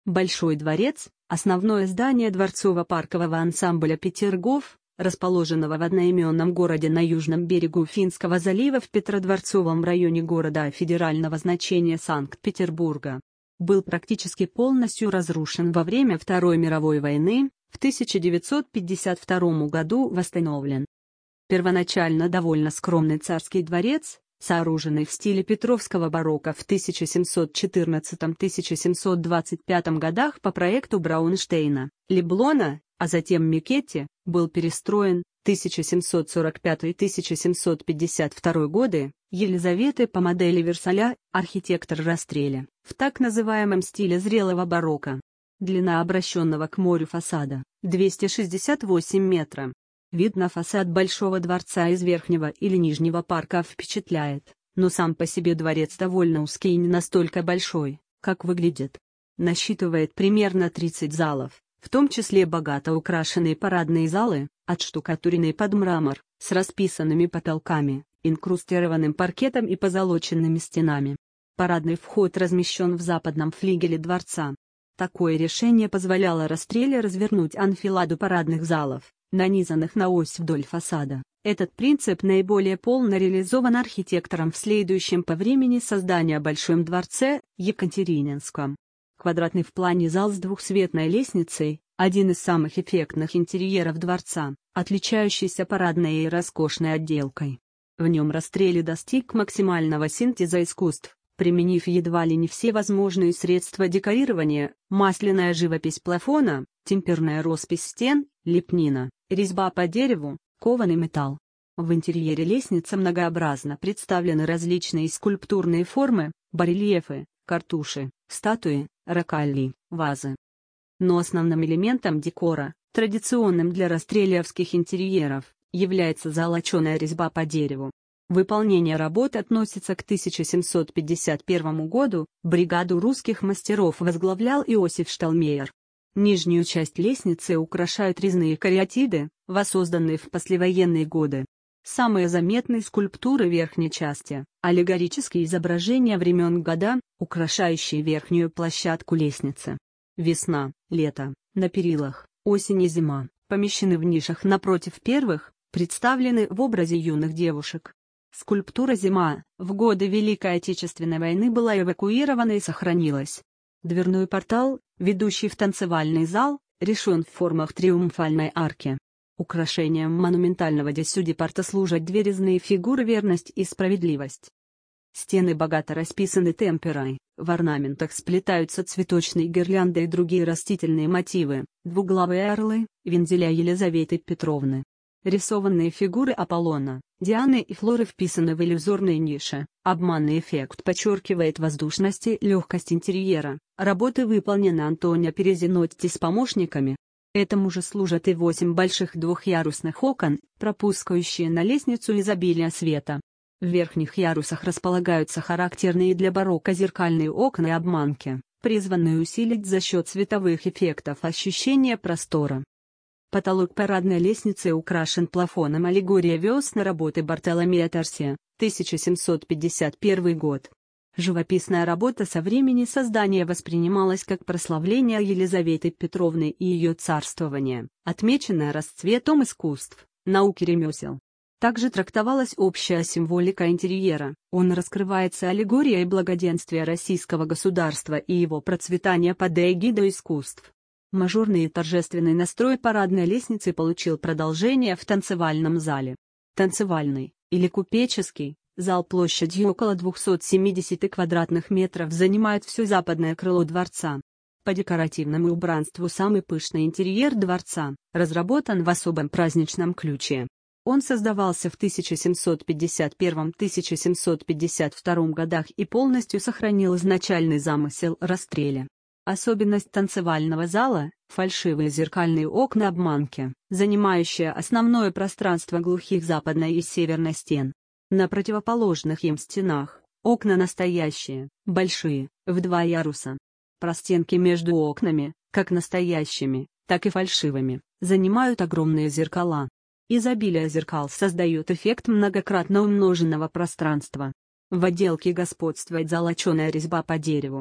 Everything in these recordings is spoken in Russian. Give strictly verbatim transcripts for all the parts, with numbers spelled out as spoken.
Большой дворец – основное здание дворцово-паркового ансамбля Петергоф, расположенного в одноименном городе на южном берегу Финского залива в Петродворцовом районе города федерального значения Санкт-Петербурга. Был практически полностью разрушен во время Второй мировой войны, в тысяча девятьсот пятьдесят втором году восстановлен. Первоначально довольно скромный царский дворец, сооруженный в стиле петровского барокко в тысяча семьсот четырнадцатом — тысяча семьсот двадцать пятом годах по проекту Браунштейна, Леблона, а затем Микетти, был перестроен, тысяча семьсот сорок пятый — тысяча семьсот пятьдесят второй годы, Елизаветы по модели Версаля, архитектор Растреля, в так называемом стиле зрелого барокко. Длина обращенного к морю фасада – двести шестьдесят восемь метров. Вид на фасад Большого дворца из Верхнего или Нижнего парка впечатляет, но сам по себе дворец довольно узкий и не настолько большой, как выглядит. Насчитывает примерно тридцать залов, в том числе богато украшенные парадные залы, отштукатуренные под мрамор, с расписанными потолками, инкрустированным паркетом и позолоченными стенами. Парадный вход размещен в западном флигеле дворца. Такое решение позволяло Растреле развернуть анфиладу парадных залов, нанизанных на ось вдоль фасада. Этот принцип наиболее полно реализован архитектором в следующем по времени создания Большом дворце, Екатерининском. Квадратный в плане зал с двухсветной лестницей, один из самых эффектных интерьеров дворца, отличающийся парадной и роскошной отделкой. В нем Растрелли достиг максимального синтеза искусств, применив едва ли не все возможные средства декорирования: масляная живопись плафона, темперная роспись стен, лепнина, резьба по дереву, кованый металл. В интерьере лестницы многообразно представлены различные скульптурные формы, барельефы, картуши, статуи, рокалли, вазы. Но основным элементом декора, традиционным для растреллиевских интерьеров, является золоченая резьба по дереву. Выполнение работ относится к тысяча семьсот пятьдесят первому году, бригаду русских мастеров возглавлял Иосиф Шталмейер. Нижнюю часть лестницы украшают резные кариатиды, воссозданные в послевоенные годы. Самые заметные скульптуры верхней части – аллегорические изображения времен года, украшающие верхнюю площадку лестницы. Весна, лето, на перилах, осень и зима, помещены в нишах напротив первых, представлены в образе юных девушек. Скульптура «Зима» в годы Великой Отечественной войны была эвакуирована и сохранилась. Дверной портал, ведущий в танцевальный зал, решен в формах триумфальной арки. Украшением монументального десюдепорта служат две резные фигуры «Верность» и «Справедливость». Стены богато расписаны темперой, в орнаментах сплетаются цветочные гирлянды и другие растительные мотивы, двуглавые орлы, вензеля Елизаветы Петровны. Рисованные фигуры Аполлона, Дианы и Флоры вписаны в иллюзорные ниши. Обманный эффект подчеркивает воздушность и легкость интерьера. Работы выполнены Антонио Перезинотти с помощниками. Этому же служат и восемь больших двухъярусных окон, пропускающие на лестницу изобилие света. В верхних ярусах располагаются характерные для барокко зеркальные окна и обманки, призванные усилить за счет световых эффектов ощущение простора. Потолок парадной лестницы украшен плафоном «Аллегория весны» работы Бартоломея Торси, тысяча семьсот пятьдесят первый год. Живописная работа со времени создания воспринималась как прославление Елизаветы Петровны и ее царствования, отмеченное расцветом искусств, науки, ремесел. Также трактовалась общая символика интерьера, он раскрывается аллегорией благоденствия российского государства и его процветания под эгидой искусств. Мажорный и торжественный настрой парадной лестницы получил продолжение в танцевальном зале. Танцевальный, или купеческий, зал площадью около двухсот семидесяти квадратных метров занимает все западное крыло дворца. По декоративному убранству самый пышный интерьер дворца, разработан в особом праздничном ключе. Он создавался в тысяча семьсот пятьдесят первом — тысяча семьсот пятьдесят втором годах и полностью сохранил изначальный замысел Растреля. Особенность танцевального зала – фальшивые зеркальные окна-обманки, занимающие основное пространство глухих западной и северной стен. На противоположных им стенах – окна настоящие, большие, в два яруса. Простенки между окнами, как настоящими, так и фальшивыми, занимают огромные зеркала. Изобилие зеркал создает эффект многократно умноженного пространства. В отделке господствует золоченая резьба по дереву.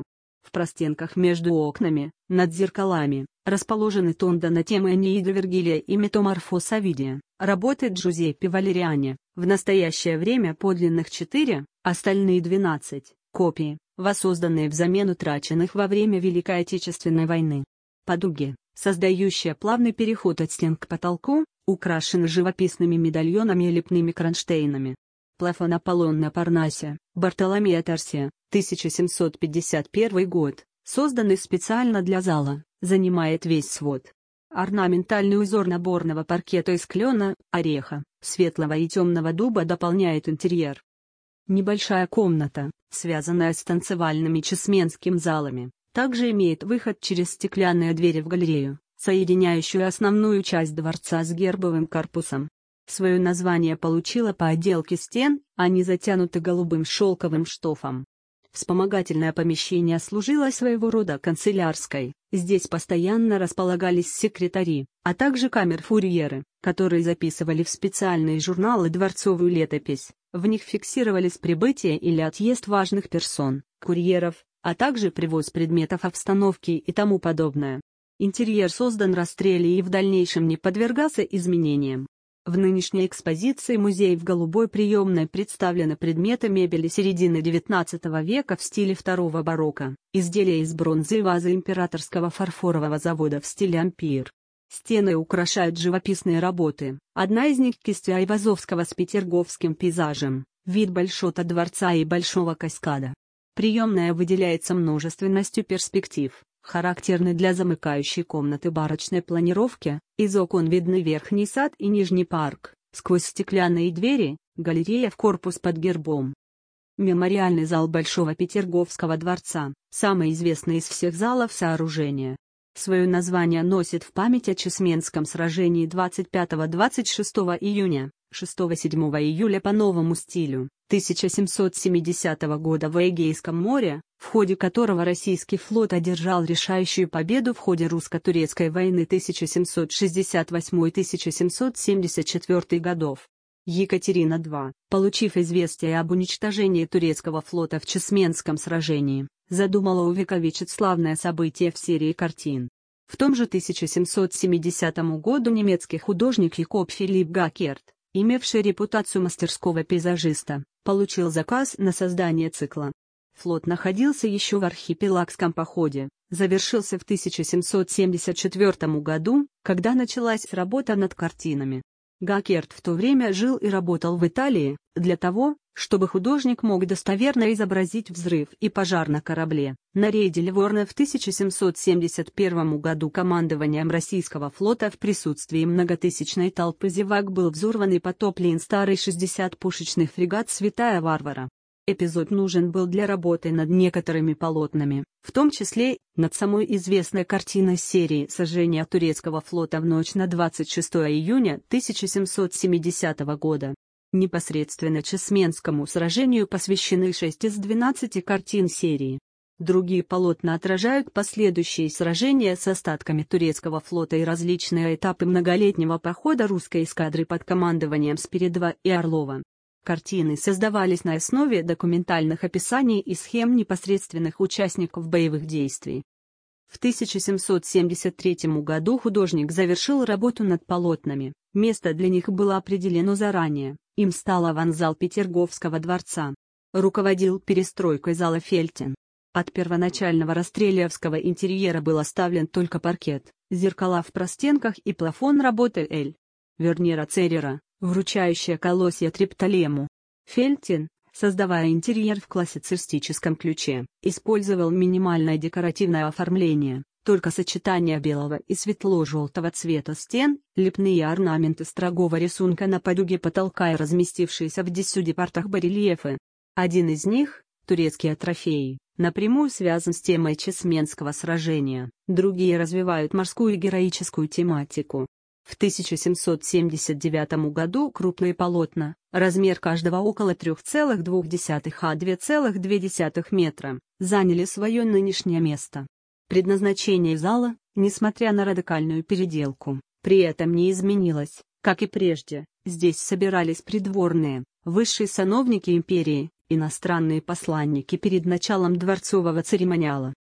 В простенках между окнами, над зеркалами, расположены тонда на темы Энеида Вергилия и Метаморфоз Овидия, работы Джузеппе Валериани, в настоящее время подлинных четыре, остальные двенадцать, копии, воссозданные взамен утраченных во время Великой Отечественной войны. Подуги, создающие плавный переход от стен к потолку, украшены живописными медальонами и лепными кронштейнами. Плафон Аполлон на Парнасе, Бартоломея Тарсия, тысяча семьсот пятьдесят первый год, созданный специально для зала, занимает весь свод. Орнаментальный узор наборного паркета из клена, ореха, светлого и темного дуба дополняет интерьер. Небольшая комната, связанная с танцевальными чесменским залами, также имеет выход через стеклянные двери в галерею, соединяющую основную часть дворца с гербовым корпусом. Свое название получила по отделке стен, они затянуты голубым шелковым штофом. Вспомогательное помещение служило своего рода канцелярской, здесь постоянно располагались секретари, а также камерфурьеры, которые записывали в специальные журналы дворцовую летопись, в них фиксировались прибытие или отъезд важных персон, курьеров, а также привоз предметов обстановки и тому подобное. Интерьер создан Растрелли и в дальнейшем не подвергался изменениям. В нынешней экспозиции музея в голубой приемной представлены предметы мебели середины девятнадцатого века в стиле второго барокко, изделия из бронзы и вазы императорского фарфорового завода в стиле ампир. Стены украшают живописные работы, одна из них кистью Айвазовского с петерговским пейзажем, вид Большого дворца и Большого каскада. Приемная выделяется множественностью перспектив, характерной для замыкающей комнаты барочной планировки, из окон видны верхний сад и нижний парк, сквозь стеклянные двери, галерея в корпус под гербом. Мемориальный зал Большого Петерговского дворца, самый известный из всех залов сооружения. Свое название носит в память о Чесменском сражении двадцать пятого — двадцать шестого июня, шестого-седьмого июля по новому стилю, тысяча семьсот семидесятого года в Эгейском море, в ходе которого российский флот одержал решающую победу в ходе русско-турецкой войны тысяча семьсот шестьдесят восьмой — тысяча семьсот семьдесят четвёртый годов. Екатерина вторая, получив известие об уничтожении турецкого флота в Чесменском сражении, задумала увековечить славное событие в серии картин. В том же тысяча семьсот семидесятом году немецкий художник Якоб Филипп Гакерт, имевший репутацию мастерского пейзажиста, получил заказ на создание цикла. Флот находился еще в архипелагском походе, завершился в тысяча семьсот семьдесят четвёртом году, когда началась работа над картинами. Гакерт в то время жил и работал в Италии, для того, чтобы художник мог достоверно изобразить взрыв и пожар на корабле. На рейде Ливорно в тысяча семьсот семьдесят первом году командованием российского флота в присутствии многотысячной толпы зевак был взорван и потоплен старый шестидесятипушечный фрегат «Святая Варвара». Эпизод нужен был для работы над некоторыми полотнами, в том числе, над самой известной картиной серии «Сожжение турецкого флота в ночь на двадцать шестое июня тысяча семьсот семидесятого года». Непосредственно Чесменскому сражению посвящены шесть из двенадцати картин серии. Другие полотна отражают последующие сражения с остатками турецкого флота и различные этапы многолетнего похода русской эскадры под командованием Спиридова и Орлова. Картины создавались на основе документальных описаний и схем непосредственных участников боевых действий. В тысяча семьсот семьдесят третьем году художник завершил работу над полотнами, место для них было определено заранее, им стал аванзал Петерговского дворца. Руководил перестройкой зала Фельтин. От первоначального расстрелиевского интерьера был оставлен только паркет, зеркала в простенках и плафон работы Л. Вернера Церера, вручающая колосья Триптолему. Фельтин, создавая интерьер в классицистическом ключе, использовал минимальное декоративное оформление, только сочетание белого и светло-желтого цвета стен, лепные орнаменты строгого рисунка на подуге потолка и разместившиеся в десюти-портах барельефы. Один из них, турецкие трофеи, напрямую связан с темой Чесменского сражения, другие развивают морскую и героическую тематику. В тысяча семьсот семьдесят девятом году крупные полотна, размер каждого около трёх целых двух десятых а два целых две десятых метра, заняли свое нынешнее место. Предназначение зала, несмотря на радикальную переделку, при этом не изменилось, как и прежде, здесь собирались придворные, высшие сановники империи, иностранные посланники перед началом дворцового церемониала.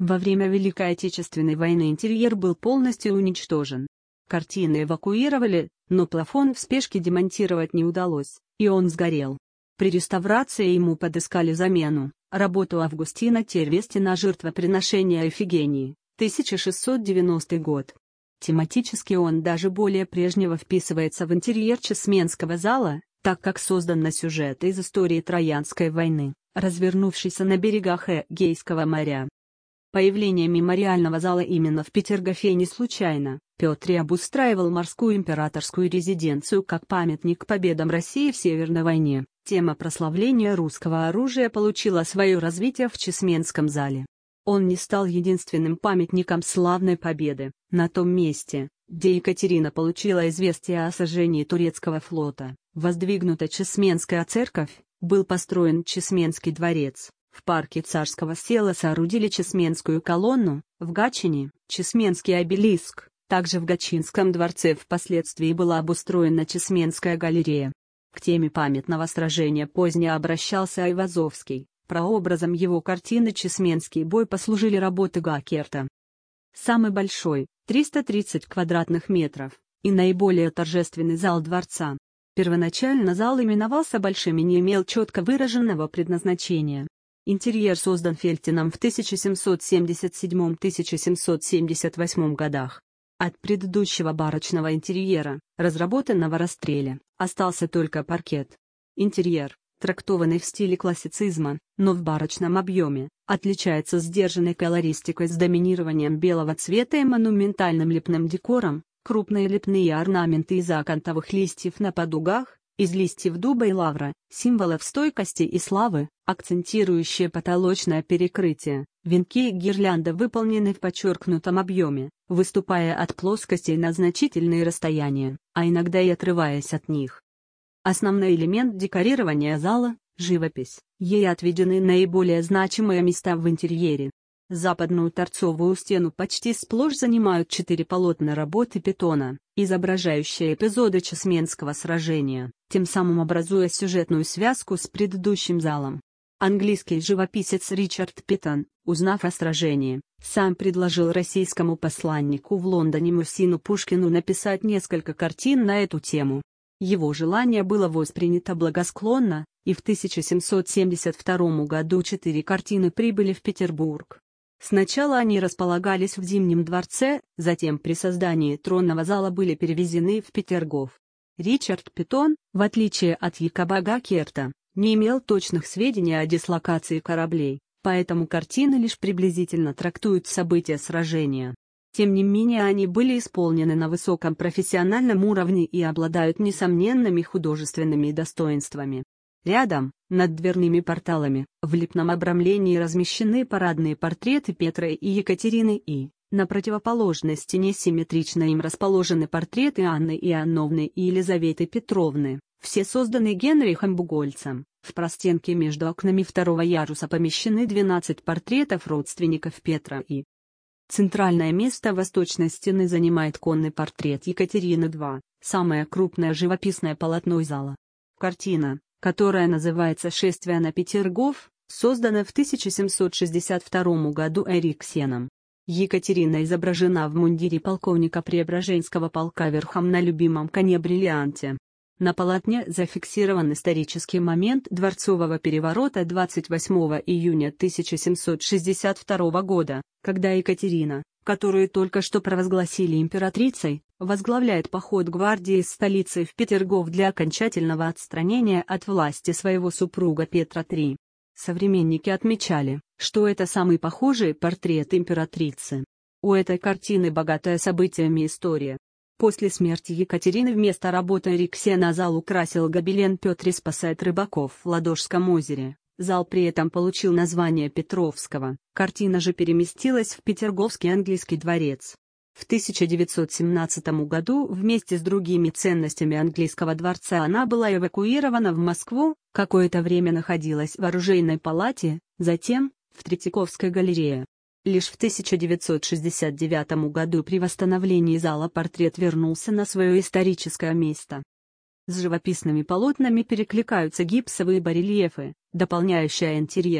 Во время Великой Отечественной войны интерьер был полностью уничтожен. Картины эвакуировали, но плафон в спешке демонтировать не удалось, и он сгорел. При реставрации ему подыскали замену, работу Августина Тервестина «Жертвоприношение Эфигении», тысяча шестьсот девяностый год. Тематически он даже более прежнего вписывается в интерьер Чесменского зала, так как создан на сюжет из истории Троянской войны, развернувшейся на берегах Эгейского моря. Появление мемориального зала именно в Петергофе не случайно. Петр обустраивал морскую императорскую резиденцию как памятник победам России в Северной войне. Тема прославления русского оружия получила свое развитие в Чесменском зале. Он не стал единственным памятником славной победы. На том месте, где Екатерина получила известие о сожжении турецкого флота, воздвигнута Чесменская церковь, был построен Чесменский дворец. В парке Царского села соорудили Чесменскую колонну, в Гатчине – Чесменский обелиск, также в Гатчинском дворце впоследствии была обустроена Чесменская галерея. К теме памятного сражения позднее обращался Айвазовский, прообразом его картины «Чесменский бой» послужили работы Гакерта. Самый большой, триста тридцать квадратных метров, и наиболее торжественный зал дворца. Первоначально зал именовался Большим и не имел четко выраженного предназначения. Интерьер создан Фельтином в тысяча семьсот семьдесят седьмом — тысяча семьсот семьдесят восьмом годах. От предыдущего барочного интерьера, разработанного Растреле, остался только паркет. Интерьер, трактованный в стиле классицизма, но в барочном объеме, отличается сдержанной колористикой с доминированием белого цвета и монументальным лепным декором, крупные лепные орнаменты из акантовых листьев на подугах, из листьев дуба и лавра, символов стойкости и славы, акцентирующие потолочное перекрытие, венки и гирлянда выполнены в подчеркнутом объеме, выступая от плоскостей на значительные расстояния, а иногда и отрываясь от них. Основной элемент декорирования зала – живопись, ей отведены наиболее значимые места в интерьере. Западную торцовую стену почти сплошь занимают четыре полотна работы Петтона, изображающие эпизоды Чесменского сражения, тем самым образуя сюжетную связку с предыдущим залом. Английский живописец Ричард Петтон, узнав о сражении, сам предложил российскому посланнику в Лондоне Мухсину Пушкину написать несколько картин на эту тему. Его желание было воспринято благосклонно, и в тысяча семьсот семьдесят втором году четыре картины прибыли в Петербург. Сначала они располагались в Зимнем дворце, затем при создании тронного зала были перевезены в Петергоф. Ричард Петтон, в отличие от Якоба Гакерта, не имел точных сведений о дислокации кораблей, поэтому картины лишь приблизительно трактуют события сражения. Тем не менее они были исполнены на высоком профессиональном уровне и обладают несомненными художественными достоинствами. Рядом, над дверными порталами, в лепном обрамлении размещены парадные портреты Петра и Екатерины и, на противоположной стене симметрично им расположены портреты Анны Иоанновны и Елизаветы Петровны, все созданы Генрихом Бугольцем. В простенке между окнами второго яруса помещены двенадцать портретов родственников Петра и. Центральное место восточной стены занимает конный портрет Екатерины-два, самое крупное живописное полотно зала. Картина, которая называется «Шествие на Петергоф», создана в тысяча семьсот шестьдесят втором году Эриксеном. Екатерина изображена в мундире полковника Преображенского полка верхом на любимом коне Бриллианте. На полотне зафиксирован исторический момент дворцового переворота двадцать восьмого июня тысяча семьсот шестьдесят второго года, когда Екатерина, которую только что провозгласили императрицей, возглавляет поход гвардии из столицы в Петергоф для окончательного отстранения от власти своего супруга Петра третьего. Современники отмечали, что это самый похожий портрет императрицы. У этой картины богатая событиями история. После смерти Екатерины вместо работы Эриксена зал украсил гобелен «Петр спасает рыбаков» в Ладожском озере. Зал при этом получил название Петровского, картина же переместилась в Петерговский английский дворец. В тысяча девятьсот семнадцатом году вместе с другими ценностями английского дворца она была эвакуирована в Москву, какое-то время находилась в оружейной палате, затем – в Третьяковской галерее. Лишь в тысяча девятьсот шестьдесят девятом году при восстановлении зала портрет вернулся на свое историческое место. С живописными полотнами перекликаются гипсовые барельефы, дополняющие интерьер.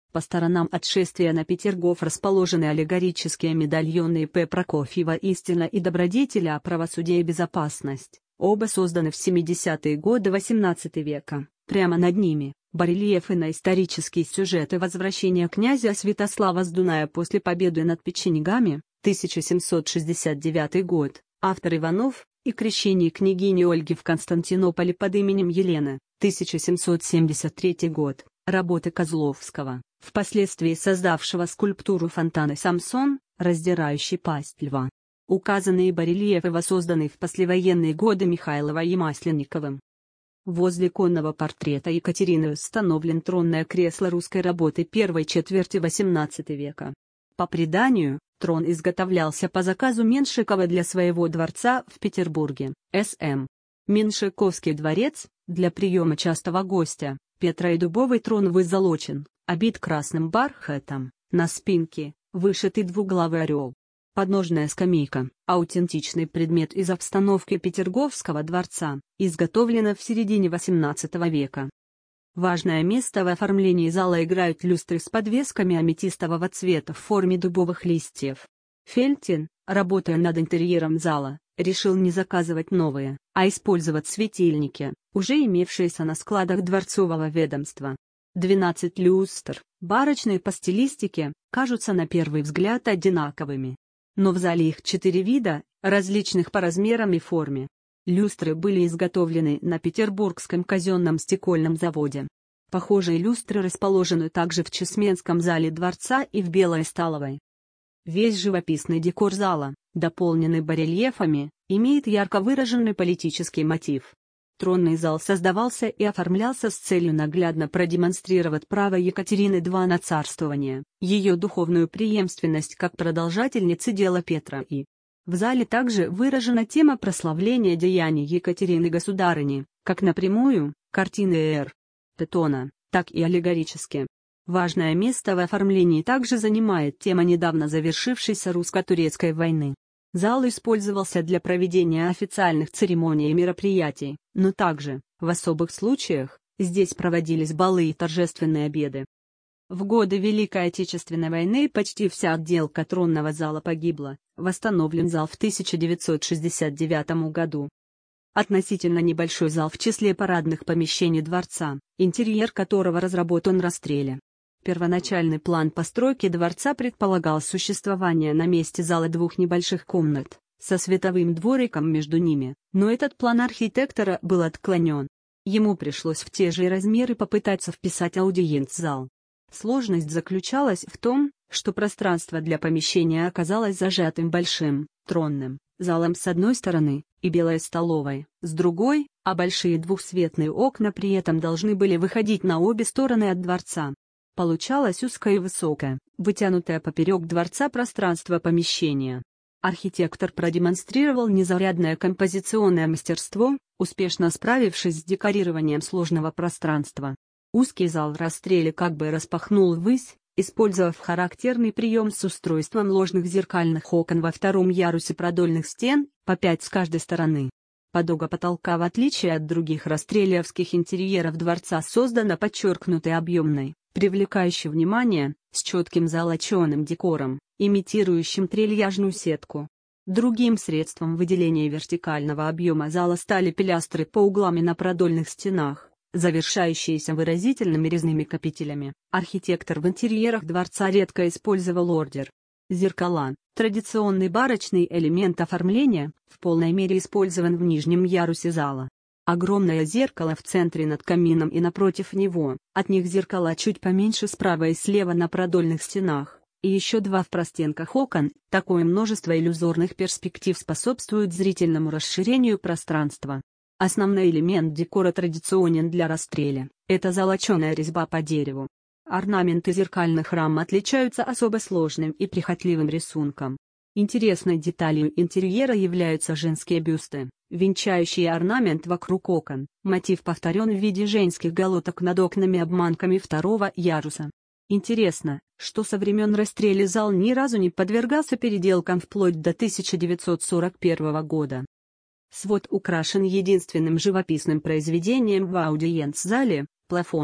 По сторонам от шествия на Петергоф расположены аллегорические медальоны И П Прокофьева «Истина и добродетеля, правосудие и безопасность». Оба созданы в семидесятые годы восемнадцатого века. Прямо над ними – барельефы на исторические сюжеты возвращения князя Святослава с Дуная после победы над печенегами, тысяча семьсот шестьдесят девятый год, автор Иванов, и крещение княгини Ольги в Константинополе под именем Елены, тысяча семьсот семьдесят третий год, работы Козловского, впоследствии создавшего скульптуру фонтана «Самсон», раздирающий пасть льва. Указанные барельефы воссозданы в послевоенные годы Михайловой и Масленниковым. Возле конного портрета Екатерины установлен тронное кресло русской работы первой четверти восемнадцатого века. По преданию, трон изготовлялся по заказу Меншикова для своего дворца в Петербурге, С М Меншиковский дворец, для приема частого гостя, Петра и дубовый трон вызолочен, обит красным бархатом, на спинке, вышитый двуглавый орел. Подножная скамейка, аутентичный предмет из обстановки Петерговского дворца, изготовлена в середине восемнадцатого века. Важное место в оформлении зала играют люстры с подвесками аметистового цвета в форме дубовых листьев. Фельтин, работая над интерьером зала, решил не заказывать новые, а использовать светильники, уже имевшиеся на складах дворцового ведомства. двенадцать люстр, барочные по стилистике, кажутся на первый взгляд одинаковыми. Но в зале их четыре вида, различных по размерам и форме. Люстры были изготовлены на Петербургском казенном стекольном заводе. Похожие люстры расположены также в Чесменском зале дворца и в Белой столовой. Весь живописный декор зала, дополненный барельефами, имеет ярко выраженный политический мотив. Тронный зал создавался и оформлялся с целью наглядно продемонстрировать право Екатерины второй на царствование, ее духовную преемственность как продолжательницы дела Петра и. В зале также выражена тема прославления деяний Екатерины Государыни, как напрямую, картины Р. Тетона, так и аллегорически. Важное место в оформлении также занимает тема недавно завершившейся русско-турецкой войны. Зал использовался для проведения официальных церемоний и мероприятий, но также, в особых случаях, здесь проводились балы и торжественные обеды. В годы Великой Отечественной войны почти вся отделка тронного зала погибла, восстановлен зал в тысяча девятьсот шестьдесят девятом году. Относительно небольшой зал в числе парадных помещений дворца, интерьер которого разработан Растрелли. Первоначальный план постройки дворца предполагал существование на месте зала двух небольших комнат, со световым двориком между ними, но этот план архитектора был отклонен. Ему пришлось в те же размеры попытаться вписать аудиенц-зал. Сложность заключалась в том, что пространство для помещения оказалось зажатым большим, тронным, залом с одной стороны, и белой столовой, с другой, а большие двухсветные окна при этом должны были выходить на обе стороны от дворца. Получалось узкое и высокое, вытянутое поперек дворца пространство помещения. Архитектор продемонстрировал незаурядное композиционное мастерство, успешно справившись с декорированием сложного пространства. Узкий зал Растрелли как бы распахнул ввысь, использовав характерный прием с устройством ложных зеркальных окон во втором ярусе продольных стен, по пять с каждой стороны. Подога потолка, в отличие от других растреллиевских интерьеров дворца, создана подчеркнутой объемной, привлекающей внимание, с четким золоченым декором, имитирующим трильяжную сетку. Другим средством выделения вертикального объема зала стали пилястры по углам и на продольных стенах, завершающиеся выразительными резными капителями. Архитектор в интерьерах дворца редко использовал ордер. Зеркала, традиционный барочный элемент оформления, в полной мере использован в нижнем ярусе зала. Огромное зеркало в центре над камином и напротив него, от них зеркала чуть поменьше справа и слева на продольных стенах, и еще два в простенках окон. Такое множество иллюзорных перспектив способствует зрительному расширению пространства. Основной элемент декора традиционен для Растрелли – это золоченая резьба по дереву. Орнаменты зеркальных рам отличаются особо сложным и прихотливым рисунком. Интересной деталью интерьера являются женские бюсты, венчающие орнамент вокруг окон. Мотив повторен в виде женских голоток над окнами-обманками второго яруса. Интересно, что со времен Растрелли зал ни разу не подвергался переделкам вплоть до тысяча девятьсот сорок первого года. Свод украшен единственным живописным произведением в аудиенц-зале – плафоном,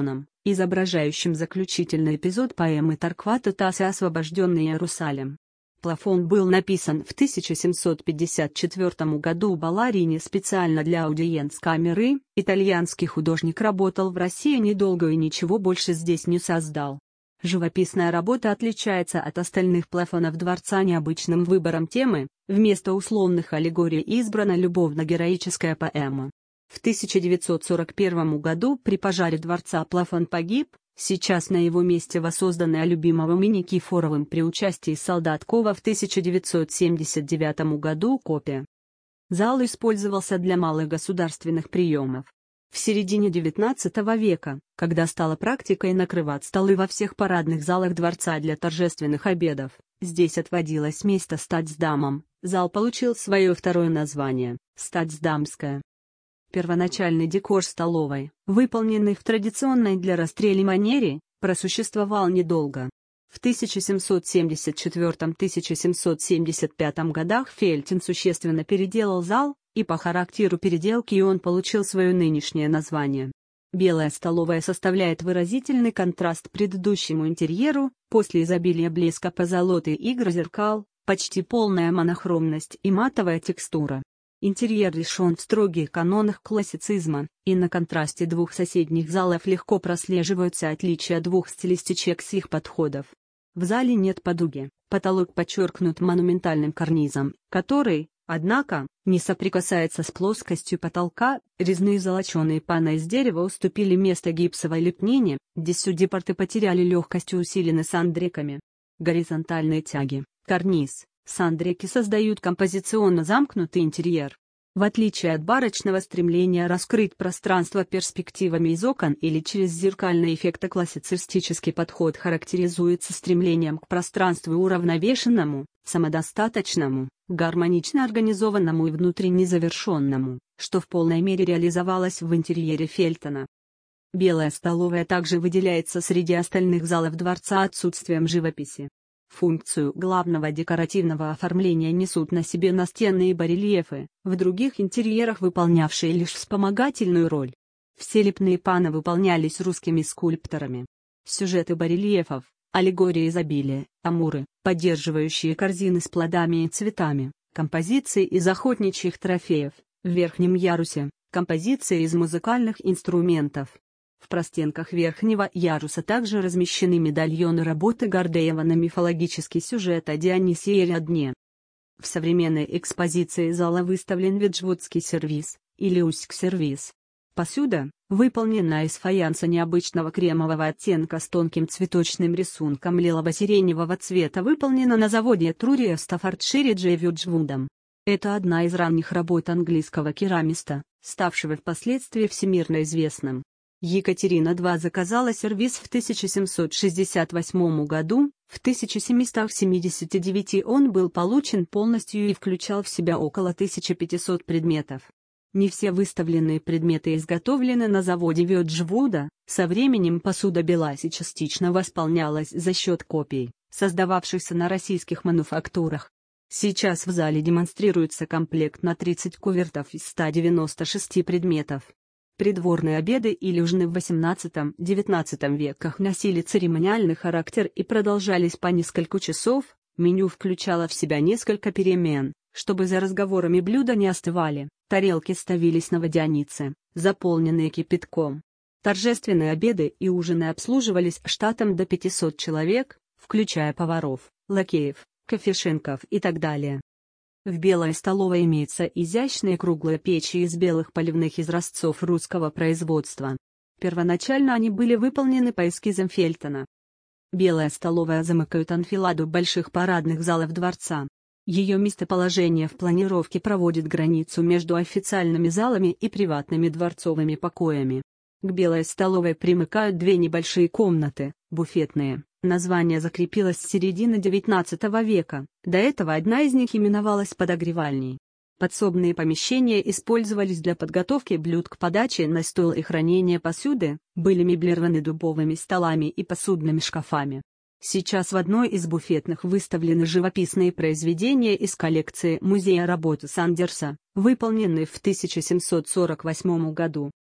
изображающим заключительный эпизод поэмы Торквата Таса «Освобожденный Иерусалим». Плафон был написан в тысяча семьсот пятьдесят четвёртом году в Баларине специально для аудиенц-камеры. Итальянский художник работал в России недолго и ничего больше здесь не создал. Живописная работа отличается от остальных плафонов дворца необычным выбором темы. Вместо условных аллегорий избрана любовно-героическая поэма. В тысяча девятьсот сорок первом году при пожаре дворца плафон погиб. Сейчас на его месте воссозданная любимым и Никифоровым при участии солдат Кова в тысяча девятьсот семьдесят девятом году копия. Зал использовался для малых государственных приемов. В середине девятнадцатого века, когда стала практикой накрывать столы во всех парадных залах дворца для торжественных обедов, здесь отводилось место статсдамам. Зал получил свое второе название – статсдамская. Первоначальный декор столовой, выполненный в традиционной для расстрелей манере, просуществовал недолго. В тысяча семьсот семьдесят четвёртом — тысяча семьсот семьдесят пятом годах Фельтин существенно переделал зал, и по характеру переделки он получил свое нынешнее название. Белая столовая составляет выразительный контраст предыдущему интерьеру. После изобилия блеска позолоты и игры зеркал, почти полная монохромность и матовая текстура. Интерьер решен в строгих канонах классицизма, и на контрасте двух соседних залов легко прослеживаются отличия двух стилистических подходов. В зале нет подуги, потолок подчеркнут монументальным карнизом, который, однако, не соприкасается с плоскостью потолка. Резные золоченые панно из дерева уступили место гипсовой лепнине, десюдипорты потеряли легкость и усилены сандреками. Горизонтальные тяги, карниз, сандреки создают композиционно замкнутый интерьер. В отличие от барочного стремления раскрыть пространство перспективами из окон или через зеркальные эффекты, классицистический подход характеризуется стремлением к пространству уравновешенному, самодостаточному, гармонично организованному и внутренне завершенному, что в полной мере реализовалось в интерьере Фельтона. Белая столовая также выделяется среди остальных залов дворца отсутствием живописи. Функцию главного декоративного оформления несут на себе настенные барельефы, в других интерьерах выполнявшие лишь вспомогательную роль. Все лепные панно выполнялись русскими скульпторами. Сюжеты барельефов, аллегории изобилия, амуры, поддерживающие корзины с плодами и цветами, композиции из охотничьих трофеев, в верхнем ярусе, композиции из музыкальных инструментов. В простенках верхнего яруса также размещены медальоны работы Гордеева на мифологический сюжет о Дионисе и Ариадне. В современной экспозиции зала выставлен веджвудский сервиз, или уськ-сервиз. Посуда, выполнена из фаянса необычного кремового оттенка с тонким цветочным рисунком лилово-сиреневого цвета, выполнена на заводе Трурия в Стаффордшире Джей Веджвудом. Это одна из ранних работ английского керамиста, ставшего впоследствии всемирно известным. Екатерина вторая заказала сервиз в тысяча семьсот шестьдесят восьмом году, в тысяча семьсот семьдесят девятом он был получен полностью и включал в себя около тысячи пятисот предметов. Не все выставленные предметы изготовлены на заводе Веджвуда, со временем посуда белась и частично восполнялась за счет копий, создававшихся на российских мануфактурах. Сейчас в зале демонстрируется комплект на тридцать кувертов из ста девяноста шести предметов. Придворные обеды или ужины в восемнадцатом-девятнадцатом веках носили церемониальный характер и продолжались по несколько часов. Меню включало в себя несколько перемен, чтобы за разговорами блюда не остывали, тарелки ставились на водянице, заполненные кипятком. Торжественные обеды и ужины обслуживались штатом до пятисот человек, включая поваров, лакеев, кофешинков и так далее. В белой столовой имеется изящная круглая печь из белых поливных изразцов русского производства. Первоначально они были выполнены по эскизам Фельтона. Белая столовая замыкает анфиладу больших парадных залов дворца. Ее местоположение в планировке проводит границу между официальными залами и приватными дворцовыми покоями. К белой столовой примыкают две небольшие комнаты, буфетные. Название закрепилось с середины девятнадцатого века, до этого одна из них именовалась подогревальней. Подсобные помещения использовались для подготовки блюд к подаче на стол и хранения посуды, были меблированы дубовыми столами и посудными шкафами. Сейчас в одной из буфетных выставлены живописные произведения из коллекции Музея работы Сандерса, выполненные в тысяча семьсот сорок восьмом году.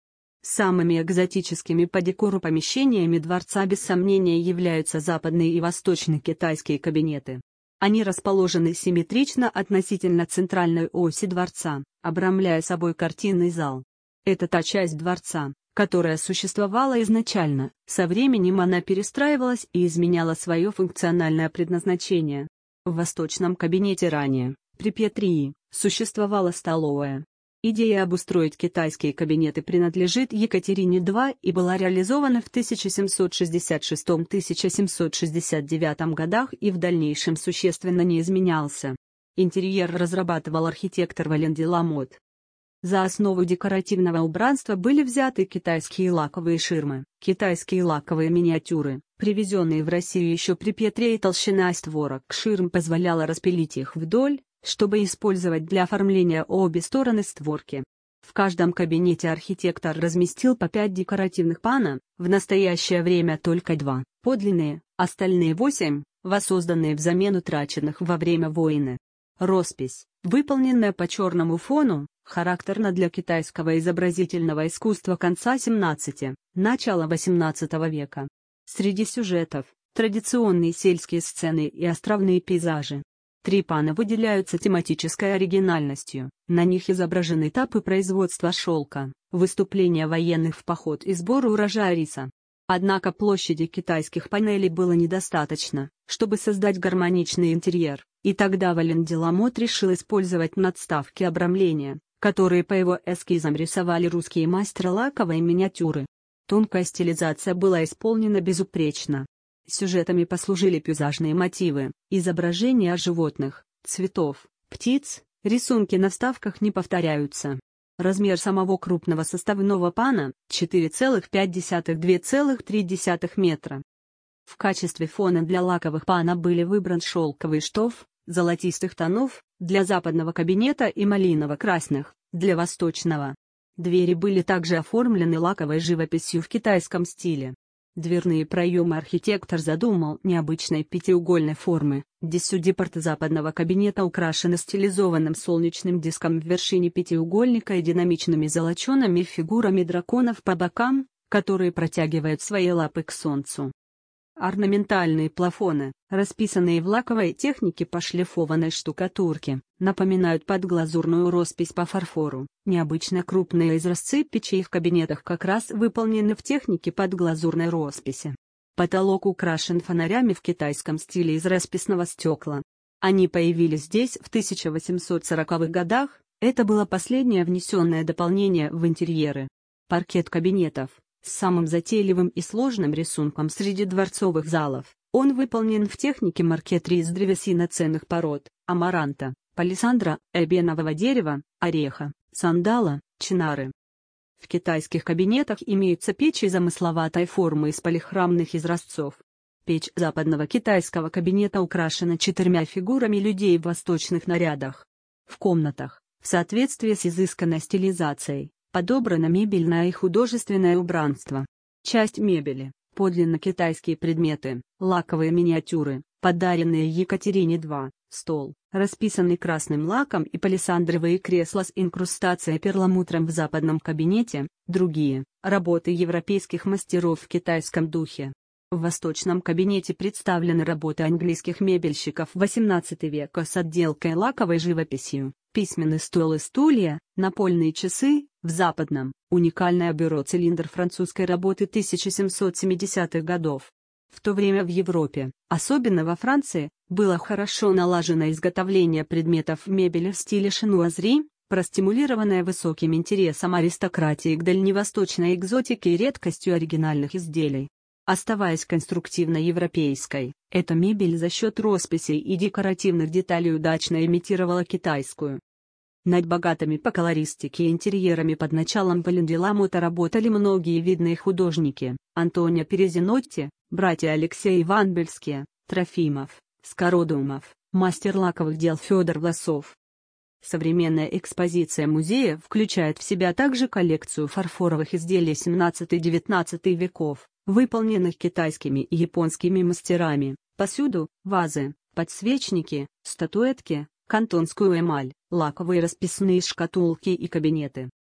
Самыми экзотическими по декору помещениями дворца без сомнения являются западные и восточные китайские кабинеты. Они расположены симметрично относительно центральной оси дворца, обрамляя собой картинный зал. Это та часть дворца, которая существовала изначально, со временем она перестраивалась и изменяла свое функциональное предназначение. В восточном кабинете ранее, при Петрии, существовала столовая. Идея обустроить китайские кабинеты принадлежит Екатерине второй и была реализована в тысяча семьсот шестьдесят шестом — тысяча семьсот шестьдесят девятом годах и в дальнейшем существенно не изменялся. Интерьер разрабатывал архитектор Вален де Ламот. За основу декоративного убранства были взяты китайские лаковые ширмы, китайские лаковые миниатюры, привезенные в Россию еще при Петре, и толщина створок ширм позволяла распилить их вдоль, чтобы использовать для оформления обе стороны створки. В каждом кабинете архитектор разместил по пять декоративных панно, в настоящее время только два, подлинные, остальные восемь, воссозданные взамен утраченных во время войны. Роспись, выполненная по черному фону, характерна для китайского изобразительного искусства конца семнадцатого — начала восемнадцатого века. Среди сюжетов — традиционные сельские сцены и островные пейзажи. Три панно выделяются тематической оригинальностью, на них изображены этапы производства шелка, выступления военных в поход и сбор урожая риса. Однако площади китайских панелей было недостаточно, чтобы создать гармоничный интерьер, и тогда Вален де Ламот решил использовать надставки обрамления, которые по его эскизам рисовали русские мастеры лаковой миниатюры. Тонкая стилизация была исполнена безупречно. Сюжетами послужили пейзажные мотивы, изображения животных, цветов, птиц, рисунки на вставках не повторяются. Размер самого крупного составного панно — четыре целых пять десятых — два целых три десятых метра. В качестве фона для лаковых панно были выбран шелковый штоф, золотистых тонов, для западного кабинета и малиново-красных, для восточного. Двери были также оформлены лаковой живописью в китайском стиле. Дверные проемы архитектор задумал необычной пятиугольной формы, десюди порты западного кабинета украшены стилизованным солнечным диском в вершине пятиугольника и динамичными золочеными фигурами драконов по бокам, которые протягивают свои лапы к солнцу. Орнаментальные плафоны, расписанные в лаковой технике по шлифованной штукатурке, напоминают подглазурную роспись по фарфору. Необычно крупные изразцы печей в кабинетах как раз выполнены в технике подглазурной росписи. Потолок украшен фонарями в китайском стиле из расписного стекла. Они появились здесь в тысяча восемьсот сороковых годах, это было последнее внесенное дополнение в интерьеры. Паркет кабинетов, с самым затейливым и сложным рисунком среди дворцовых залов, он выполнен в технике маркетри из древесины ценных пород, амаранта, палисандра, эбенового дерева, ореха, сандала, чинары. В китайских кабинетах имеются печи замысловатой формы из полихромных изразцов. Печь западного китайского кабинета украшена четырьмя фигурами людей в восточных нарядах. В комнатах, в соответствии с изысканной стилизацией, подобрано мебельное и художественное убранство. Часть мебели, подлинно китайские предметы, лаковые миниатюры, подаренные Екатерине второй, стол, расписанный красным лаком, и палисандровые кресла с инкрустацией перламутром в западном кабинете, другие, работы европейских мастеров в китайском духе. В восточном кабинете представлены работы английских мебельщиков восемнадцатого века с отделкой лаковой живописью, письменный стол и стулья, напольные часы. В западном — уникальное бюро-цилиндр французской работы тысяча семьсот семидесятых годов. В то время в Европе, особенно во Франции, было хорошо налажено изготовление предметов мебели в стиле шинуазри, простимулированное высоким интересом аристократии к дальневосточной экзотике и редкостью оригинальных изделий. Оставаясь конструктивно европейской, эта мебель за счет росписей и декоративных деталей удачно имитировала китайскую. Над богатыми по колористике интерьерами под началом Вален де Ламота работали многие видные художники: Антонио Перезинотти, братья Алексей Ванбельские, Трофимов, Скородумов, мастер лаковых дел Федор Власов. Современная экспозиция музея включает в себя также коллекцию фарфоровых изделий семнадцатого-девятнадцатого веков, выполненных китайскими и японскими мастерами, посуду, вазы, подсвечники, статуэтки, кантонскую эмаль, лаковые расписные шкатулки и кабинеты.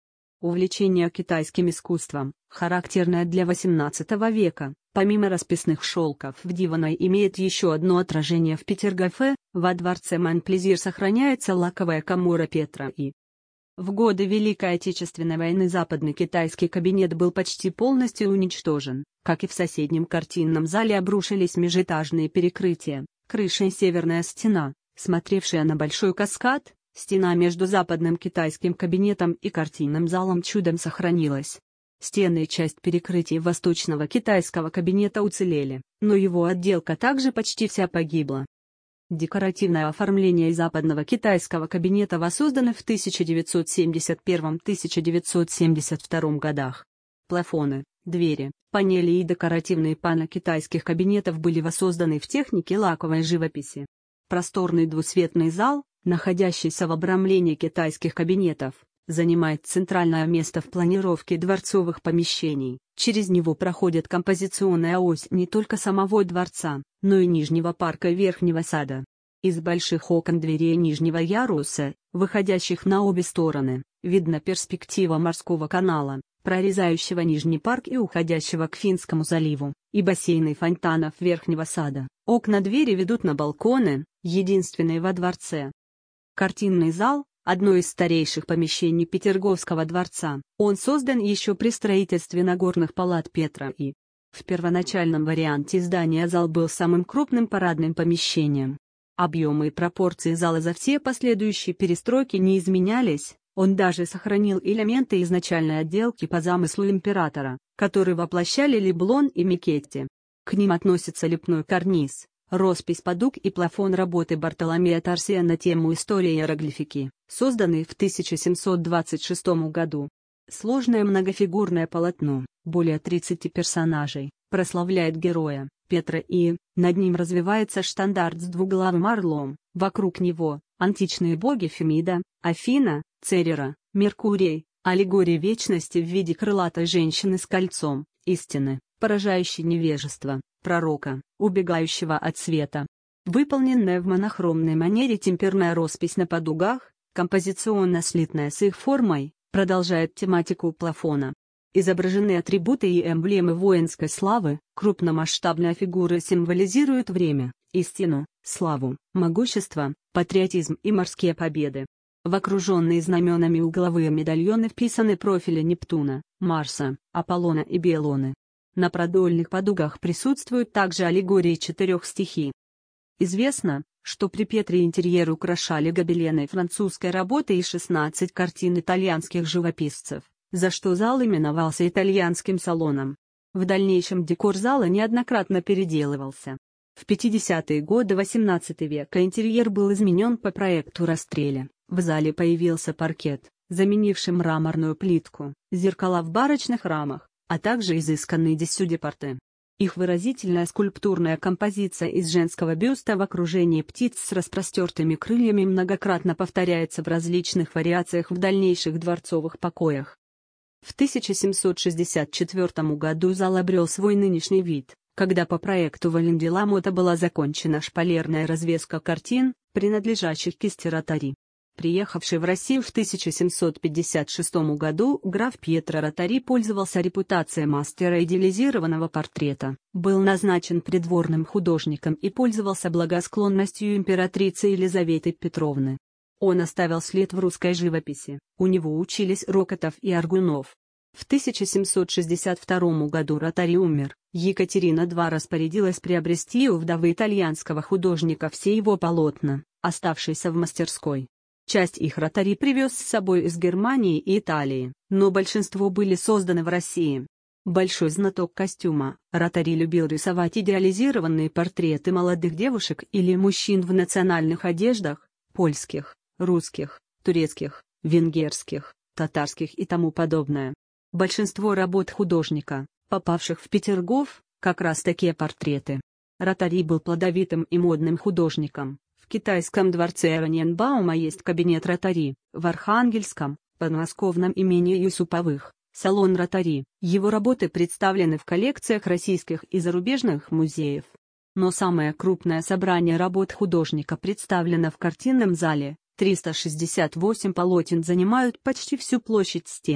Увлечение китайским искусством, характерное для восемнадцатого века, помимо расписных шелков в диване имеет еще одно отражение в Петергофе. Во дворце Монплезир сохраняется лаковая каморра Петра И. В годы Великой Отечественной войны западный китайский кабинет был почти полностью уничтожен, как и в соседнем картинном зале обрушились межэтажные перекрытия, крыша и северная стена, смотревшая на большой каскад. Стена между западным китайским кабинетом и картинным залом чудом сохранилась. Стены и часть перекрытий восточного китайского кабинета уцелели, но его отделка также почти вся погибла. Декоративное оформление западного китайского кабинета воссоздано в тысяча девятьсот семьдесят первом — тысяча девятьсот семьдесят втором годах. Плафоны, двери, панели и декоративные панно китайских кабинетов были воссозданы в технике лаковой живописи. Просторный двусветный зал, находящийся в обрамлении китайских кабинетов, занимает центральное место в планировке дворцовых помещений. Через него проходит композиционная ось не только самого дворца, но и Нижнего парка и Верхнего сада. Из больших окон дверей нижнего яруса, выходящих на обе стороны, видна перспектива морского канала, прорезающего Нижний парк и уходящего к Финскому заливу, и бассейны фонтанов Верхнего сада. Окна двери ведут на балконы, единственные во дворце. Картинный зал – одно из старейших помещений Петерговского дворца. Он создан еще при строительстве Нагорных палат Петра И. В первоначальном варианте здания зал был самым крупным парадным помещением. Объемы и пропорции зала за все последующие перестройки не изменялись, он даже сохранил элементы изначальной отделки по замыслу императора, которые воплощали Леблон и Микетти. К ним относятся лепной карниз, роспись подуг и плафон работы Бартоломея Тарсия на тему истории иероглифики, созданный в тысяча семьсот двадцать шестом году. Сложное многофигурное полотно, более тридцати персонажей, прославляет героя, Петра И. Над ним развивается штандарт с двуглавым орлом, вокруг него – античные боги Фемида, Афина, Церера, Меркурий, аллегория вечности в виде крылатой женщины с кольцом, истины, поражающей невежество, пророка, убегающего от света. Выполненная в монохромной манере темперная роспись на подугах, композиционно слитная с их формой, продолжает тематику плафона. Изображены атрибуты и эмблемы воинской славы, крупномасштабные фигуры символизируют время, истину, славу, могущество, патриотизм и морские победы. В окруженные знаменами угловые медальоны вписаны профили Нептуна, Марса, Аполлона и Белоны. На продольных подугах присутствуют также аллегории четырех стихий. Известно, что при Петре интерьер украшали гобелены французской работы и шестнадцать картин итальянских живописцев, за что зал именовался итальянским салоном. В дальнейшем декор зала неоднократно переделывался. В пятидесятые годы восемнадцатого века интерьер был изменен по проекту Растреля. В зале появился паркет, заменивший мраморную плитку, зеркала в барочных рамах, а также изысканные десюдепорты. Их выразительная скульптурная композиция из женского бюста в окружении птиц с распростертыми крыльями многократно повторяется в различных вариациях в дальнейших дворцовых покоях. В тысяча семьсот шестьдесят четвёртом году зал обрел свой нынешний вид, когда по проекту Вален-де-Ламота была закончена шпалерная развеска картин, принадлежащих кисти Ротари. Приехавший в Россию в тысяча семьсот пятьдесят шестом году граф Пьетро Ротари пользовался репутацией мастера идеализированного портрета, был назначен придворным художником и пользовался благосклонностью императрицы Елизаветы Петровны. Он оставил след в русской живописи, у него учились Рокотов и Аргунов. В тысяча семьсот шестьдесят втором году Ротари умер, Екатерина вторая распорядилась приобрести у вдовы итальянского художника все его полотна, оставшиеся в мастерской. Часть их Ротари привез с собой из Германии и Италии, но большинство были созданы в России. Большой знаток костюма, Ротари любил рисовать идеализированные портреты молодых девушек или мужчин в национальных одеждах, польских, русских, турецких, венгерских, татарских и тому подобное. Большинство работ художника, попавших в Петергоф, как раз такие портреты. Ротари был плодовитым и модным художником. В китайском дворце Ораниенбаума есть кабинет Ротари, в Архангельском, подмосковном имении Юсуповых, салон Ротари. Его работы представлены в коллекциях российских и зарубежных музеев. Но самое крупное собрание работ художника представлено в картинном зале, триста шестьдесят восемь полотен занимают почти всю площадь стен.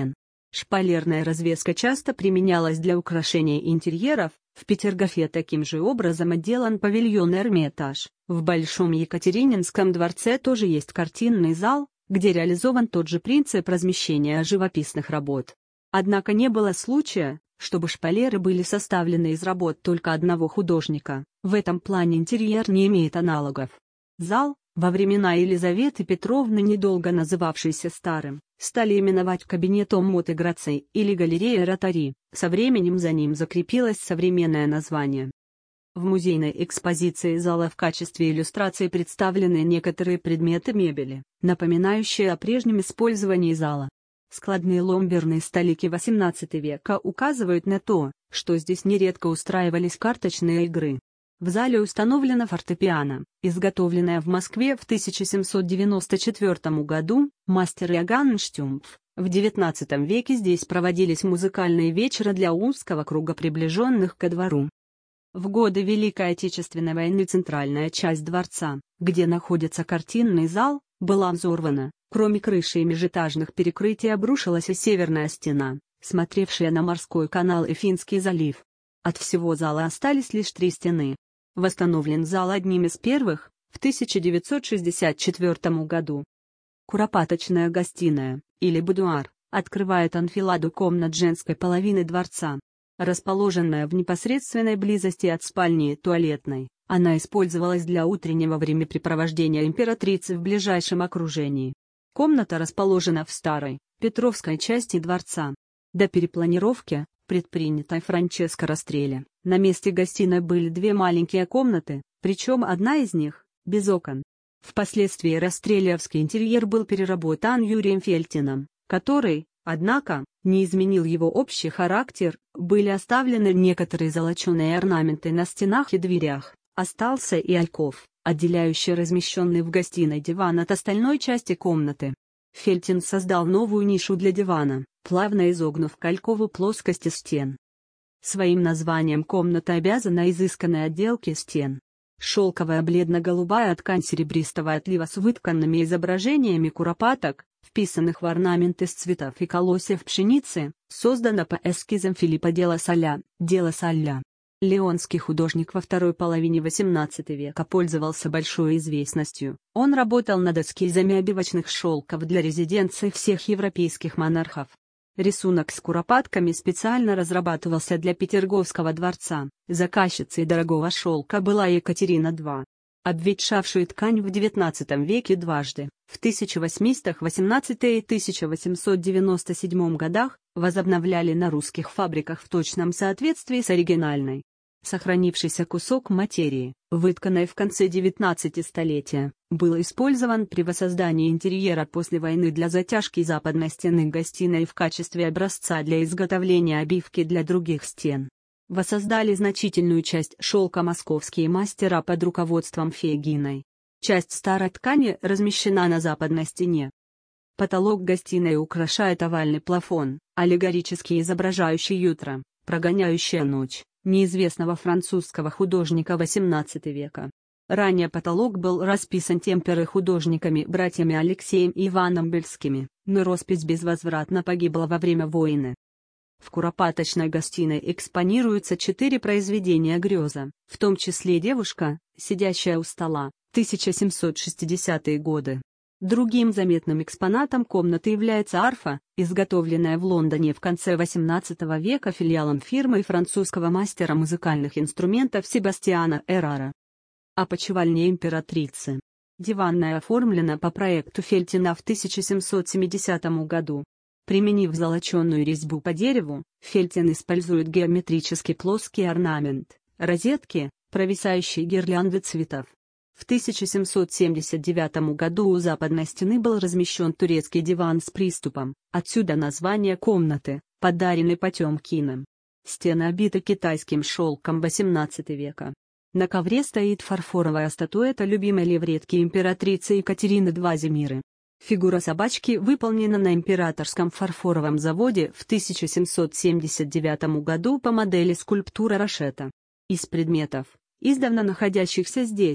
Шпалерная развеска часто применялась для украшения интерьеров. В Петергофе таким же образом отделан павильон Эрмитаж. В Большом Екатерининском дворце тоже есть картинный зал, где реализован тот же принцип размещения живописных работ. Однако не было случая, чтобы шпалеры были составлены из работ только одного художника. В этом плане интерьер не имеет аналогов. Зал, во времена Елизаветы Петровны недолго называвшийся Старым, стали именовать кабинетом мод и граций или галерея Ротари. Со временем за ним закрепилось современное название. В музейной экспозиции зала в качестве иллюстрации представлены некоторые предметы мебели, напоминающие о прежнем использовании зала. Складные ломберные столики восемнадцатого века указывают на то, что здесь нередко устраивались карточные игры. В зале установлена фортепиано, изготовленная в Москве в тысяча семьсот девяносто четвёртом году, мастер Иоганн Штюмпф. В девятнадцатом веке здесь проводились музыкальные вечера для узкого круга приближенных ко двору. В годы Великой Отечественной войны центральная часть дворца, где находится картинный зал, была взорвана. Кроме крыши и межэтажных перекрытий обрушилась и северная стена, смотревшая на морской канал и Финский залив. От всего зала остались лишь три стены. Восстановлен зал одним из первых, в тысяча девятьсот шестьдесят четвёртом году. Куропаточная гостиная, или будуар, открывает анфиладу комнат женской половины дворца. Расположенная в непосредственной близости от спальни и туалетной, она использовалась для утреннего времяпрепровождения императрицы в ближайшем окружении. Комната расположена в старой, Петровской части дворца. До перепланировки, предпринятой Франческо Растрелли, на месте гостиной были две маленькие комнаты, причем одна из них – без окон. Впоследствии растреллиевский интерьер был переработан Юрием Фельтином, который, однако, не изменил его общий характер, были оставлены некоторые золоченые орнаменты на стенах и дверях, остался и альков, отделяющий размещенный в гостиной диван от остальной части комнаты. Фельтин создал новую нишу для дивана, плавно изогнув к алькову плоскости стен. Своим названием комната обязана изысканной отделке стен. Шелковая бледно-голубая ткань серебристого отлива с вытканными изображениями куропаток, вписанных в орнамент из цветов и колосьев пшеницы, создана по эскизам Филиппа де ла Салля, де ла Салля. Леонский художник во второй половине восемнадцатого века пользовался большой известностью. Он работал над эскизами обивочных шелков для резиденций всех европейских монархов. Рисунок с куропатками специально разрабатывался для Петерговского дворца. Заказчицей дорогого шелка была Екатерина вторая. Обветшавшую ткань в девятнадцатом веке дважды, в тысяча восемьсот восемнадцатом и тысяча восемьсот девяносто седьмом годах, возобновляли на русских фабриках в точном соответствии с оригинальной. Сохранившийся кусок материи, вытканной в конце девятнадцатого столетия, был использован при воссоздании интерьера после войны для затяжки западной стены гостиной в качестве образца для изготовления обивки для других стен. Воссоздали значительную часть шелка московские мастера под руководством Фегиной. Часть старой ткани размещена на западной стене. Потолок гостиной украшает овальный плафон, аллегорически изображающий утро, прогоняющее ночь, неизвестного французского художника восемнадцатого века. Ранее потолок был расписан темперы-художниками братьями Алексеем и Иваном Бельскими, но роспись безвозвратно погибла во время войны. В куропаточной гостиной экспонируются четыре произведения Грёза, в том числе «Девушка, сидящая у стола», тысяча семьсот шестидесятые годы. Другим заметным экспонатом комнаты является арфа, изготовленная в Лондоне в конце восемнадцатого века филиалом фирмы французского мастера музыкальных инструментов Себастьяна Эрара. Опочивальня императрицы. Диванная оформлена по проекту Фельтина в тысяча семьсот семидесятом году. Применив золоченую резьбу по дереву, Фельтин использует геометрически плоский орнамент, розетки, провисающие гирлянды цветов. В тысяча семьсот семьдесят девятом году у западной стены был размещен турецкий диван с приступом, отсюда название комнаты, подаренный Потемкиным. Стены обиты китайским шелком восемнадцатого века. На ковре стоит фарфоровая статуэта любимой левретки императрицы Екатерины второй Зимиры. Фигура собачки выполнена на императорском фарфоровом заводе в тысяча семьсот семьдесят девятом году по модели скульптуры Рошета. Из предметов, издавна находящихся здесь,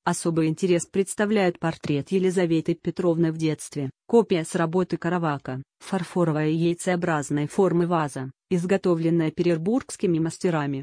Особый интерес представляет портрет Елизаветы Петровны в детстве, копия с работы Каравака, фарфоровая яйцеобразной формы ваза, изготовленная петербургскими мастерами.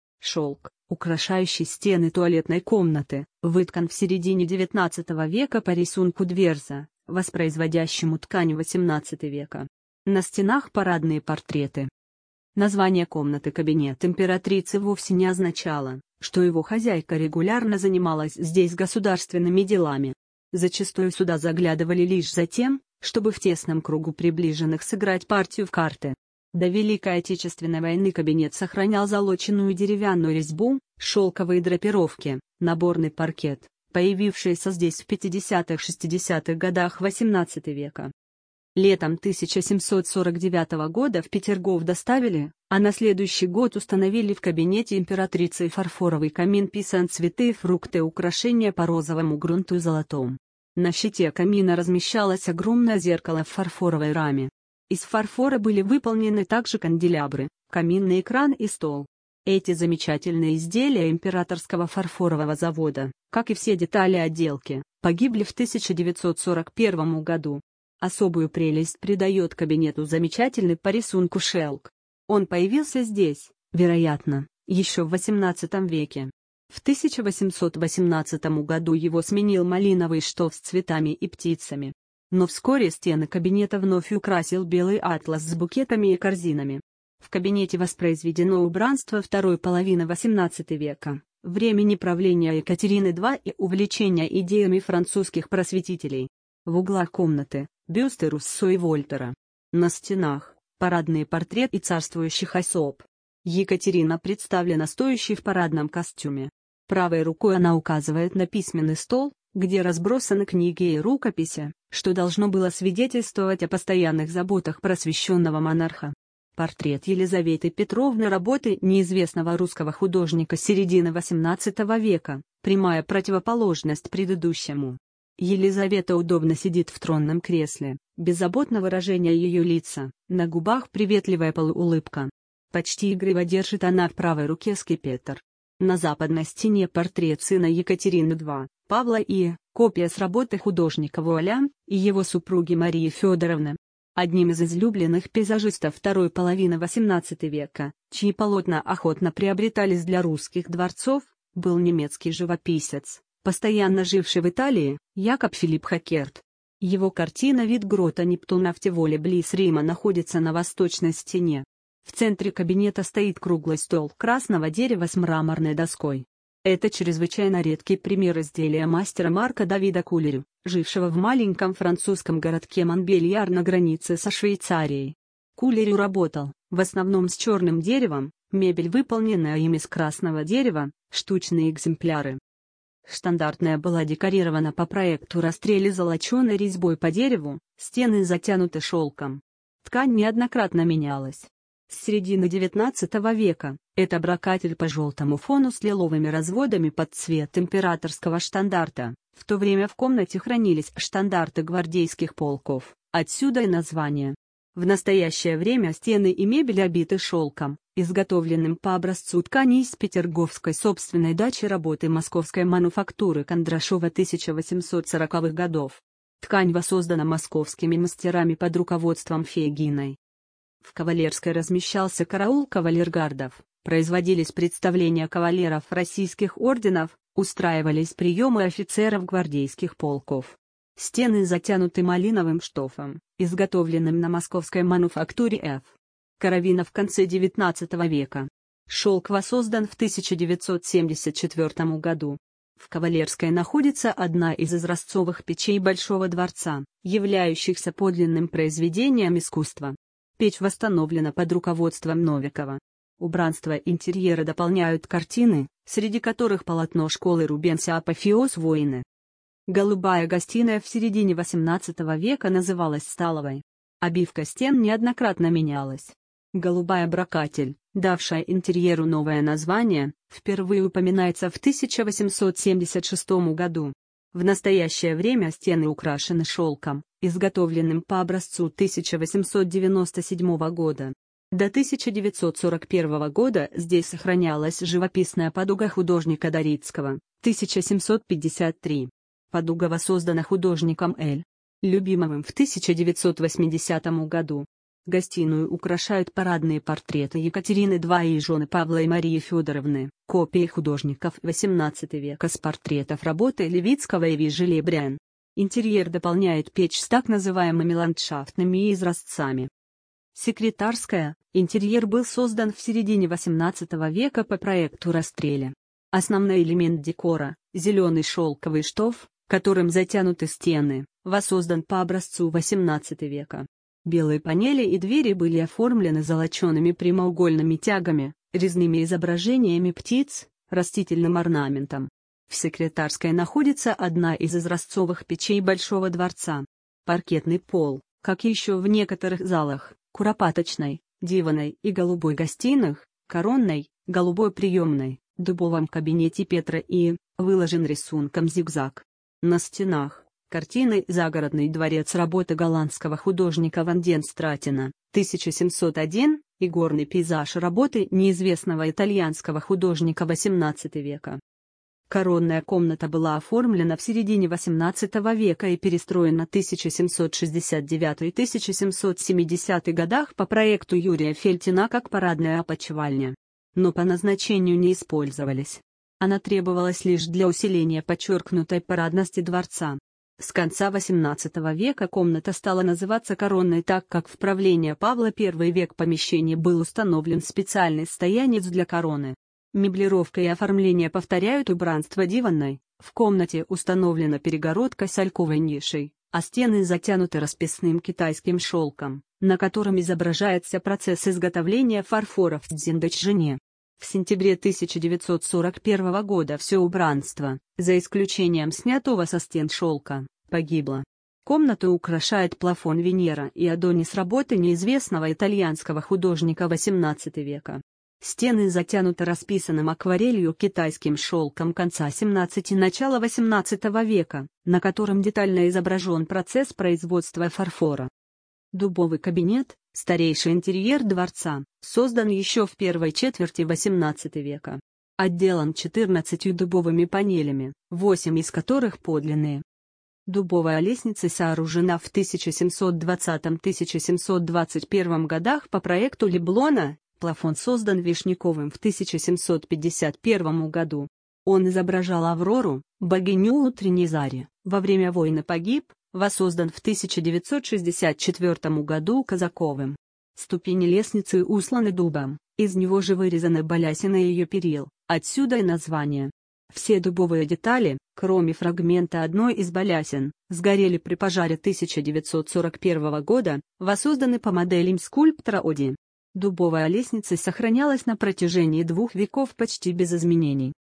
Шелк, украшающий стены туалетной комнаты, выткан в середине девятнадцатого века по рисунку Дверза, воспроизводящему ткань восемнадцатого века. На стенах парадные портреты. Название комнаты «Кабинет императрицы» вовсе не означало, что его хозяйка регулярно занималась здесь государственными делами. Зачастую сюда заглядывали лишь за тем, чтобы в тесном кругу приближенных сыграть партию в карты. До Великой Отечественной войны кабинет сохранял золоченую деревянную резьбу, шелковые драпировки, наборный паркет, появившийся здесь в пятидесятых-шестидесятых годах восемнадцатого века. Летом тысяча семьсот сорок девятого года в Петергоф доставили, а на следующий год установили в кабинете императрицы фарфоровый камин, писан цветы, фрукты, украшения по розовому грунту и золотому. На щите камина размещалось огромное зеркало в фарфоровой раме. Из фарфора были выполнены также канделябры, каминный экран и стол. Эти замечательные изделия императорского фарфорового завода, как и все детали отделки, погибли в тысяча девятьсот сорок первом году. Особую прелесть придает кабинету замечательный по рисунку шелк. Он появился здесь, вероятно, еще в восемнадцатом веке. В тысяча восемьсот восемнадцатом году его сменил малиновый штоф с цветами и птицами. Но вскоре стены кабинета вновь украсил белый атлас с букетами и корзинами. В кабинете воспроизведено убранство второй половины восемнадцатого века, времени правления Екатерины второй и увлечения идеями французских просветителей. В углах комнаты – бюсты Руссо и Вольтера. На стенах – парадные портреты царствующих особ. Екатерина представлена стоящей в парадном костюме. Правой рукой она указывает на письменный стол, где разбросаны книги и рукописи, что должно было свидетельствовать о постоянных заботах просвещенного монарха. Портрет Елизаветы Петровны работы неизвестного русского художника середины восемнадцатого века, прямая противоположность предыдущему. Елизавета удобно сидит в тронном кресле, беззаботно выражение ее лица, на губах приветливая полуулыбка. Почти игриво держит она в правой руке скипетр. На западной стене портрет сына Екатерины второй, Павла И, копия с работы художника Вуаля и его супруги Марии Федоровны. Одним из излюбленных пейзажистов второй половины восемнадцатого века, чьи полотна охотно приобретались для русских дворцов, был немецкий живописец, постоянно живший в Италии, Якоб Филипп Хакерт. Его картина «Вид грота Нептуна в Тиволе близ Рима» находится на восточной стене. В центре кабинета стоит круглый стол красного дерева с мраморной доской. Это чрезвычайно редкий пример изделия мастера Марка Давида Кулерю, жившего в маленьком французском городке Монбельяр на границе со Швейцарией. Кулерю работал, в основном с черным деревом, мебель, выполненная им из красного дерева, штучные экземпляры. Штандартная была декорирована по проекту Растрелли золоченой резьбой по дереву, стены затянуты шелком. Ткань неоднократно менялась. С середины девятнадцатого века это брокатель по желтому фону с лиловыми разводами под цвет императорского штандарта. В то время в комнате хранились штандарты гвардейских полков, отсюда и название. В настоящее время стены и мебель обиты шелком, изготовленным по образцу ткани из петерговской собственной дачи работы московской мануфактуры Кондрашова тысяча восемьсот сороковых годов. Ткань воссоздана московскими мастерами под руководством Фегиной. В Кавалерской размещался караул кавалергардов, производились представления кавалеров российских орденов, устраивались приемы офицеров гвардейских полков. Стены затянуты малиновым штофом, изготовленным на московской мануфактуре Ф. Коровина в конце девятнадцатого века. Шелк воссоздан в тысяча девятьсот семьдесят четвёртом году. В Кавалерской находится одна из изразцовых печей Большого дворца, являющихся подлинным произведением искусства. Печь восстановлена под руководством Новикова. Убранство интерьера дополняют картины, среди которых полотно школы Рубенса «Апофеоз войны». Голубая гостиная в середине восемнадцатого века называлась столовой. Обивка стен неоднократно менялась. Голубая брокатель, давшая интерьеру новое название, впервые упоминается в тысяча восемьсот семьдесят шестом году. В настоящее время стены украшены шелком, изготовленным по образцу тысяча восемьсот девяносто седьмого года. До тысяча девятьсот сорок первого года здесь сохранялась живописная подуга художника Дорицкого, тысяча семьсот пятьдесят три. Подуга воссоздана художником Л. Любимовым в тысяча девятьсот восьмидесятом году. Гостиную украшают парадные портреты Екатерины два и жены Павла и Марии Федоровны, копии художников восемнадцатого века с портретов работы Левицкого и Вижеле Брян. Интерьер дополняет печь с так называемыми ландшафтными изразцами. Секретарская. Интерьер был создан в середине восемнадцатого века по проекту Растреля. Основной элемент декора – зеленый шелковый штоф, которым затянуты стены, воссоздан по образцу восемнадцатого века. Белые панели и двери были оформлены золочеными прямоугольными тягами, резными изображениями птиц, растительным орнаментом. В Секретарской находится одна из изразцовых печей Большого дворца. Паркетный пол, как и еще в некоторых залах, куропаточной, диванной и голубой гостиных, коронной, голубой приемной, дубовом кабинете Петра И, выложен рисунком зигзаг. На стенах картины «Загородный дворец» работы голландского художника Ван ден Стратена, тысяча семьсот один, и горный пейзаж работы неизвестного итальянского художника восемнадцатого века. Коронная комната была оформлена в середине восемнадцатого века и перестроена в тысяча семьсот шестьдесят девятом — тысяча семьсот семидесятом годах по проекту Юрия Фельтина как парадная опочивальня. Но по назначению не использовались. Она требовалась лишь для усиления подчеркнутой парадности дворца. С конца восемнадцатого века комната стала называться коронной, так как в правление Павла I век помещении был установлен специальный стоянец для короны. Меблировка и оформление повторяют убранство диванной. В комнате установлена перегородка с альковой нишей, а стены затянуты расписным китайским шелком, на котором изображается процесс изготовления фарфора в Цзиньдачжине. В сентябре тысяча девятьсот сорок первого года все убранство, за исключением снятого со стен шелка, погибло. Комнату украшает плафон Венера и Адонис работы неизвестного итальянского художника восемнадцатого века. Стены затянуты расписанным акварелью китайским шелком конца семнадцатого — начала восемнадцатого века, на котором детально изображен процесс производства фарфора. Дубовый кабинет, старейший интерьер дворца, создан еще в первой четверти восемнадцатого века. Отделан четырнадцатью дубовыми панелями, восемь из которых подлинные. Дубовая лестница сооружена в тысяча семьсот двадцатом — тысяча семьсот двадцать первом годах по проекту Леблона. Плафон создан Вишняковым в тысяча семьсот пятьдесят первом году. Он изображал Аврору, богиню утренней зари, во время войны погиб, воссоздан в тысяча девятьсот шестьдесят четвёртом году Казаковым. Ступени лестницы усланы дубом, из него же вырезаны балясины ее перил, отсюда и название. Все дубовые детали, кроме фрагмента одной из балясин, сгорели при пожаре тысяча девятьсот сорок первого года, воссозданы по моделям скульптора Оди. Дубовая лестница сохранялась на протяжении двух веков почти без изменений.